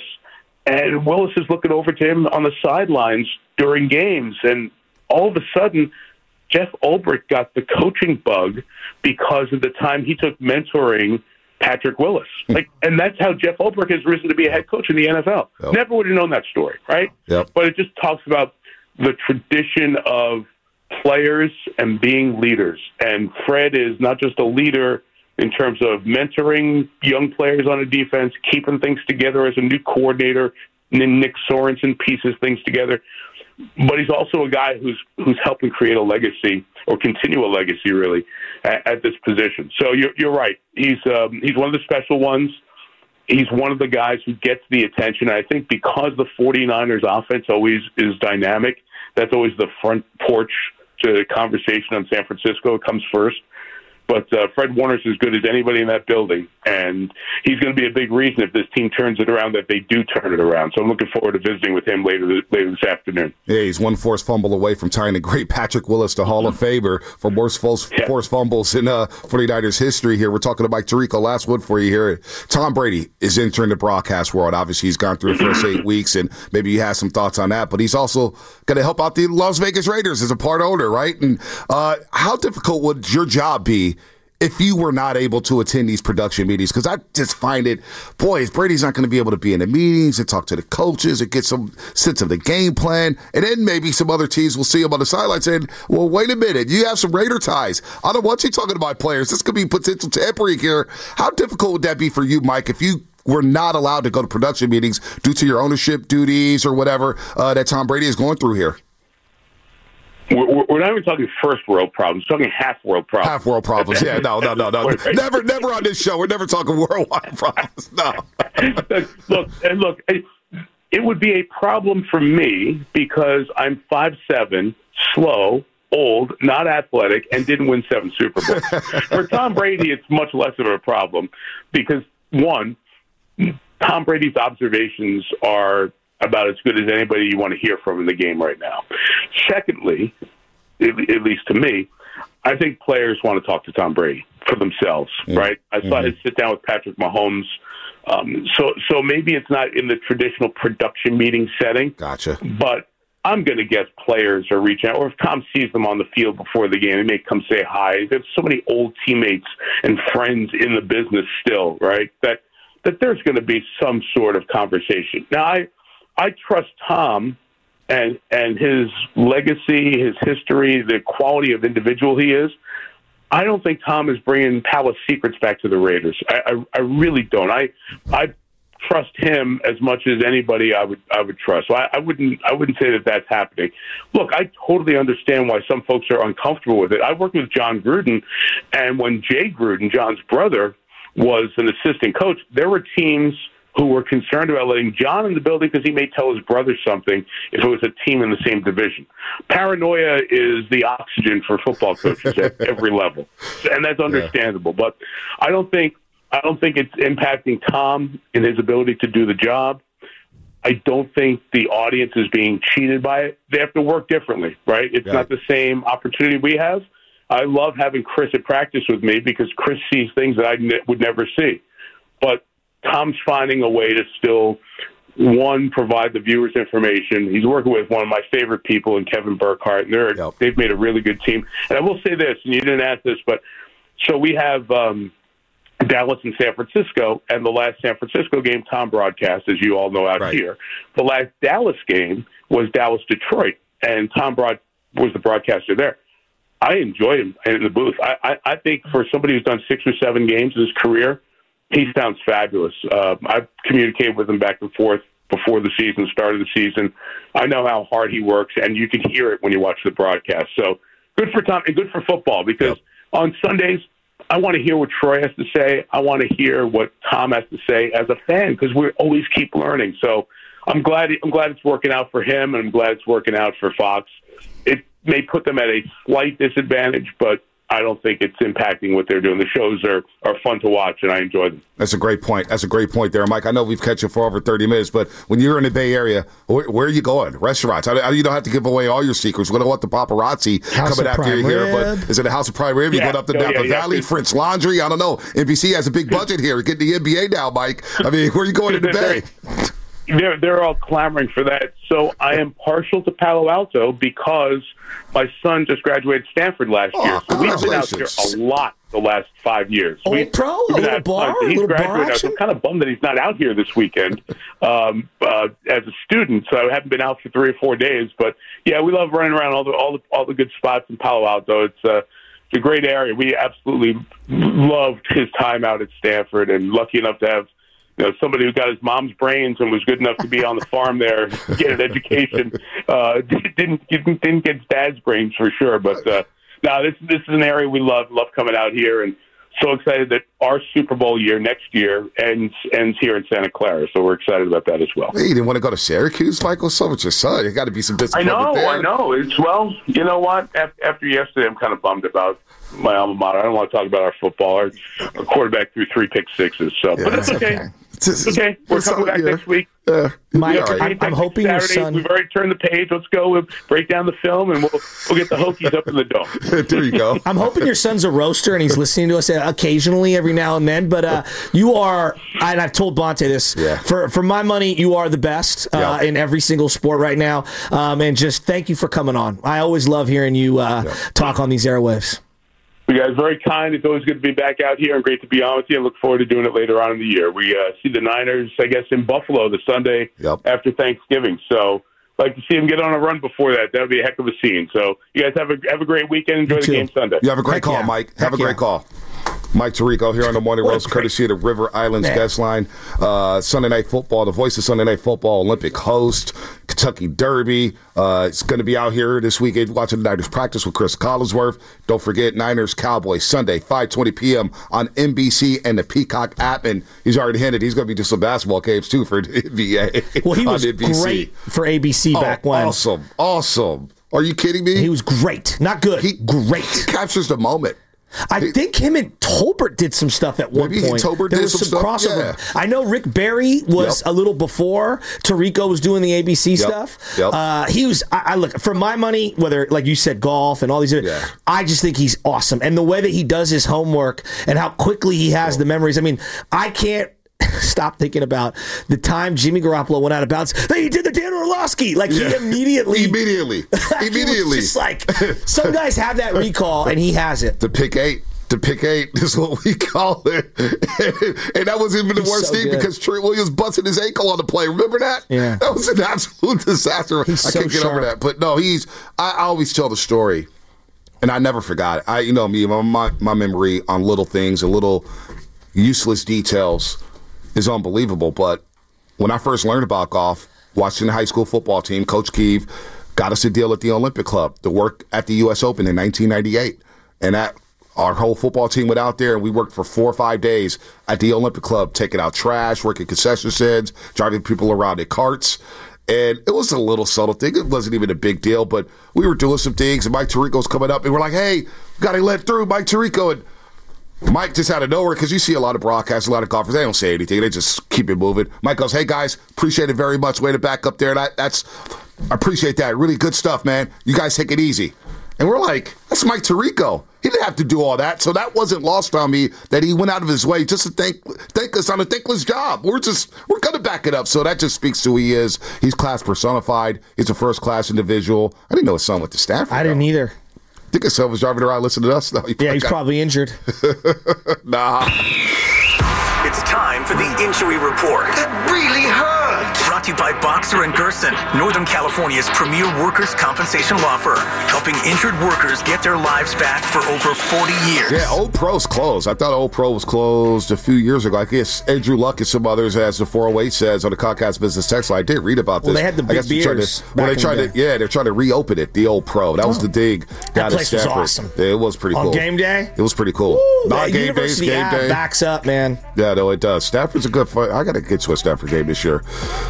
and Willis is looking over to him on the sidelines during games. And all of a sudden, Jeff Ulbrich got the coaching bug because of the time he took mentoring Patrick Willis. And that's how Jeff Ulbrich has risen to be a head coach in the NFL. Yep. Never would have known that story, right? Yep. But it just talks about the tradition of players and being leaders. And Fred is not just a leader in terms of mentoring young players on a defense, keeping things together as a new coordinator, and then Nick Sorensen pieces things together. But he's also a guy who's helping create a legacy, or continue a legacy, really, at this position. So you're right. He's one of the special ones. He's one of the guys who gets the attention. I think because the 49ers offense always is dynamic, that's always the front porch to the conversation on San Francisco. It comes first. But Fred Warner's as good as anybody in that building, and he's going to be a big reason if this team turns it around, that they do turn it around. So I'm looking forward to visiting with him later this afternoon. Yeah, he's one forced fumble away from tying the great Patrick Willis to Hall of Famer for worst forced fumbles in 49ers history here. We're talking to Mike Tirico. Last one for you here. Tom Brady is entering the broadcast world. Obviously, he's gone through the first 8 weeks, and maybe you have some thoughts on that, but he's also going to help out the Las Vegas Raiders as a part owner, right? And how difficult would your job be if you were not able to attend these production meetings? Because I just find it, boy, Brady's not going to be able to be in the meetings and talk to the coaches and get some sense of the game plan. And then maybe some other teams will see him on the sideline saying, well, wait a minute, you have some Raider ties. I don't want you talking about players. This could be potential tampering here. How difficult would that be for you, Mike, if you were not allowed to go to production meetings due to your ownership duties or whatever that Tom Brady is going through here? We're not even talking first world problems. We're talking half world problems. Half world problems. Yeah, no. Never on this show. We're never talking worldwide problems. No. Look. It would be a problem for me because I'm 5'7", slow, old, not athletic, and didn't win 7 Super Bowls. For Tom Brady, it's much less of a problem because, one, Tom Brady's observations are about as good as anybody you want to hear from in the game right now. Secondly, at least to me, I think players want to talk to Tom Brady for themselves, right? I saw him sit down with Patrick Mahomes. So maybe it's not in the traditional production meeting setting. Gotcha. But I'm going to guess players are reaching out, or if Tom sees them on the field before the game, he may come say hi. There's so many old teammates and friends in the business still, right, that there's going to be some sort of conversation. Now, I trust Tom and his legacy, his history, the quality of individual he is. I don't think Tom is bringing Palace secrets back to the Raiders. I really don't. I trust him as much as anybody I would trust. So I wouldn't say that that's happening. Look, I totally understand why some folks are uncomfortable with it. I worked with John Gruden, and when Jay Gruden, John's brother, was an assistant coach, there were teams who were concerned about letting John in the building because he may tell his brother something if it was a team in the same division. Paranoia is the oxygen for football coaches at every level, and that's understandable. But I don't think it's impacting Tom in his ability to do the job. I don't think the audience is being cheated by it. They have to work differently, right? It's not the same opportunity we have. I love having Chris at practice with me because Chris sees things that I would never see. But Tom's finding a way to still one, provide the viewers information. He's working with one of my favorite people in Kevin Burkhardt, and they've made a really good team. And I will say this, and you didn't ask this, but so we have Dallas and San Francisco, and the last San Francisco game Tom broadcast, as you all know out here. The last Dallas game was Dallas-Detroit, and Tom was the broadcaster there. I enjoyed him in the booth. I think for somebody who's done 6 or 7 games in his career, he sounds fabulous. I've communicated with him back and forth before the season started the season. I know how hard he works, and you can hear it when you watch the broadcast. So good for Tom and good for football, because on Sundays, I want to hear what Troy has to say. I want to hear what Tom has to say as a fan, because we always keep learning. So I'm glad it's working out for him, and I'm glad it's working out for Fox. It may put them at a slight disadvantage, but I don't think it's impacting what they're doing. The shows are fun to watch, and I enjoy them. That's a great point. That's a great point there, Mike. I know we've kept you for over 30 minutes, but when you're in the Bay Area, where are you going? Restaurants? You don't have to give away all your secrets. We don't want the paparazzi coming after you here, but is it a House of Prime Rib? You going up to Napa Valley, French Laundry? I don't know. NBC has a big budget here. Get the NBA now, Mike. I mean, where are you going in the Bay? They're all clamoring for that. So I am partial to Palo Alto because my son just graduated Stanford last year. So we've been out here a lot the last 5 years. A little bar action? I'm kind of bummed that he's not out here this weekend as a student. So I haven't been out for 3 or 4 days. But yeah, we love running around all the good spots in Palo Alto. It's a great area. We absolutely loved his time out at Stanford, and lucky enough to have somebody who got his mom's brains and was good enough to be on the farm there, get an education. Didn't get his dad's brains for sure, but no, this is an area we love coming out here, and so excited that our Super Bowl year next year ends here in Santa Clara. So we're excited about that as well. Hey, you didn't want to go to Syracuse, Michael? So with your son, you got to be some disappointment there. I know. You know what? After yesterday, I'm kind of bummed about my alma mater. I don't want to talk about our football. Our quarterback threw 3 pick sixes. So, but it's okay. It's okay. We're coming back next week. Mike, I'm hoping your son. We've already turned the page. Let's go. We'll break down the film, and we'll get the Hokies up in the dome. There you go. I'm hoping your son's a roaster, and he's listening to us occasionally, every now and then. But you are, and I've told Bonte this. Yeah. For my money, you are the best in every single sport right now. And just thank you for coming on. I always love hearing you talk on these airwaves. You guys are very kind. It's always good to be back out here, and great to be on with you. I look forward to doing it later on in the year. We see the Niners, I guess, in Buffalo the Sunday after Thanksgiving. So I'd like to see them get on a run before that. That would be a heck of a scene. So you guys have a great weekend. Enjoy the game Sunday. You have a great call, Mike. Have a great call. Mike Tirico here on the Morning Roast, courtesy of the River Islands guest line. Sunday Night Football, the voice of Sunday Night Football, Olympic host, Kentucky Derby. It's going to be out here this weekend watching the Niners practice with Chris Collinsworth. Don't forget Niners Cowboys Sunday, 5:20 p.m. on NBC and the Peacock app. And he's already hinted he's going to be doing some basketball games too for the NBA. Well, he was great for ABC back when. Awesome. Are you kidding me? He was great. Not good. Great. He captures the moment. I think him and Tolbert did some stuff at one point. There was some crossover. Yeah. I know Rick Barry was a little before Tirico was doing the ABC stuff. He was. I look, for my money, whether like you said, golf and all these. I just think he's awesome, and the way that he does his homework and how quickly he has the memories. I mean, I can't stop thinking about the time Jimmy Garoppolo went out of bounds. He did the Dan Orlovsky. Like, he immediately. Just like, some guys have that recall, and he has it. The pick eight is what we call it. And that wasn't even the worst thing because Trent Williams busted his ankle on the play. Remember that? Yeah. That was an absolute disaster. I can't get over that. But no, I always tell the story, and I never forgot it. You know me, my memory on little things and little useless details is unbelievable. But when I first learned about golf, watching the high school football team, Coach Keeve got us a deal at the Olympic Club to work at the U.S. Open in 1998. And our whole football team went out there, and we worked for 4 or 5 days at the Olympic Club, taking out trash, working concession stands, driving people around in carts. And it was a little subtle thing. It wasn't even a big deal, but we were doing some things, and Mike Tirico's coming up, and we're like, hey, we got to let through Mike Tirico. And Mike just out of nowhere, because you see a lot of broadcasts, a lot of golfers, they don't say anything. They just keep it moving. Mike goes, hey, guys, appreciate it very much. Way to back up there. And I appreciate that. Really good stuff, man. You guys take it easy. And we're like, that's Mike Tirico. He didn't have to do all that. So that wasn't lost on me that he went out of his way just to thank us on a thankless job. We're going to back it up. So that just speaks to who he is. He's class personified. He's a first-class individual. I didn't know his son went to Stanford. I didn't either. I think his son was driving around listening to us. No, he's probably injured. Nah. It's time for the injury report. It really hurt. Brought to you by Boxer & Gerson, Northern California's premier workers' compensation law firm, helping injured workers get their lives back for over 40 years. Yeah, Old Pro's closed. I thought Old Pro was closed a few years ago. I guess Andrew Luck and some others, as the 408 says on the Comcast Business Text line. I did read about this. Well, they had the big beers. They're trying to reopen it, the Old Pro. That was the dig. That place was awesome. It was pretty cool. On game day? It was pretty cool. Woo, Not game University days, game day. Backs up, man. Yeah, no, it does. Stafford's a good fight. I got to get to a Stafford game this year.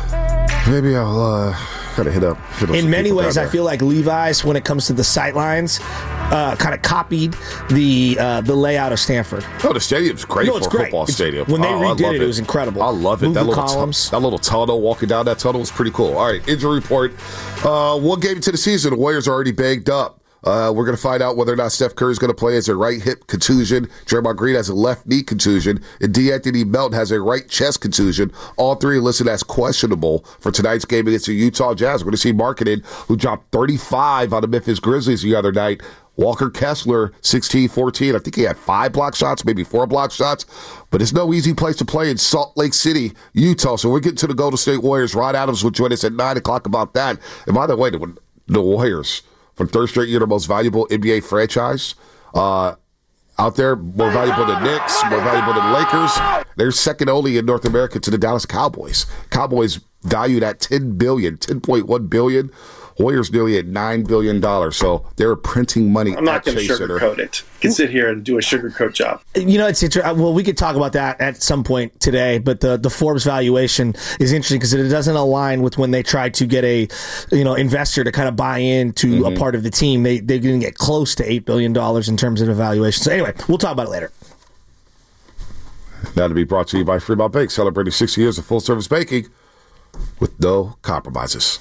Maybe I'll kind of hit up. In many ways, I feel like Levi's, when it comes to the sight lines, kind of copied the layout of Stanford. Oh, the stadium's great for a football stadium. When they redid it, it was incredible. I love it. Move That the little tunnel, walking down that tunnel was pretty cool. All right, injury report. One game into the season, the Warriors are already banged up. We're going to find out whether or not Steph Curry is going to play as a right hip contusion. Draymond Green has a left knee contusion. And D'Anthony Melton has a right chest contusion. All three are listed as questionable for tonight's game against the Utah Jazz. We're going to see Markkanen, who dropped 35 on the Memphis Grizzlies the other night. Walker Kessler, 16-14. I think he had 5 block shots, maybe 4 block shots. But it's no easy place to play in Salt Lake City, Utah. So we're getting to the Golden State Warriors. Rod Adams will join us at 9 o'clock about that. And by the way, the Warriors, for the third straight year, the most valuable NBA franchise out there, more valuable than Knicks, more valuable than Lakers. They're second only in North America to the Dallas Cowboys. Cowboys valued at $10.1 billion. Warriors nearly at $9 billion. So they're printing money. I'm not going to sugarcoat it. You can sit here and do a sugarcoat job. You know, it's interesting. Well, we could talk about that at some point today, but the Forbes valuation is interesting because it doesn't align with when they tried to get a investor to kind of buy into a part of the team. They didn't get close to $8 billion in terms of the valuation. So anyway, we'll talk about it later. That'll be brought to you by Fremont Bank, celebrating 60 years of full-service banking with no compromises.